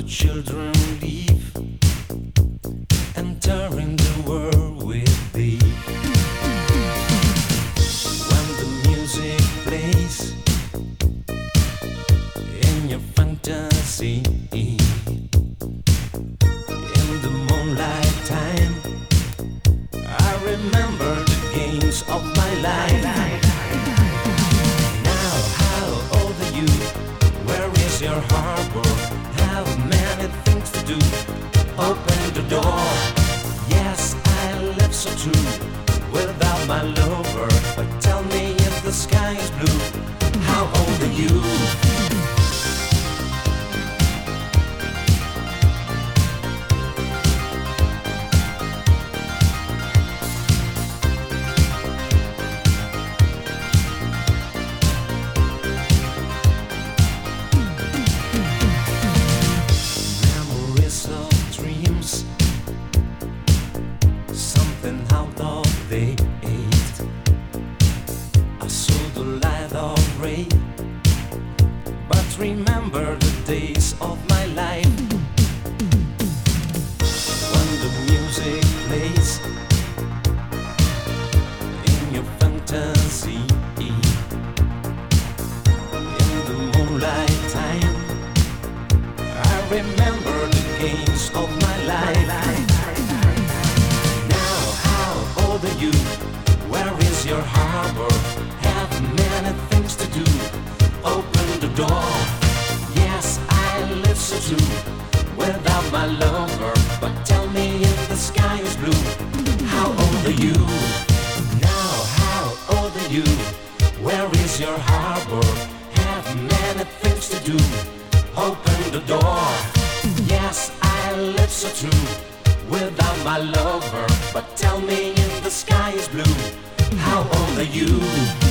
children leave, entering the world with thee. When the music plays in your fantasy, in the moonlight time, I remember the games of my life. Now, how old are you? Where is your harbor? Have many things to do. Open the door. Yes, I live so true without my lover. But tell me if the sky is blue. How old are you? Something out of the eight. I saw the light of ray, but remember the days of my life. When the music plays in your fantasy, in the moonlight time, I remember the games of my life. You, where is your harbor? Have many things to do. Open the door. Yes, I live so true without my lover. But tell me if the sky is blue. How old are you? Now, how old are you? Where is your harbor? Have many things to do. Open the door. Yes, I live so true without my lover. But tell me if the sky is blue. How old are you?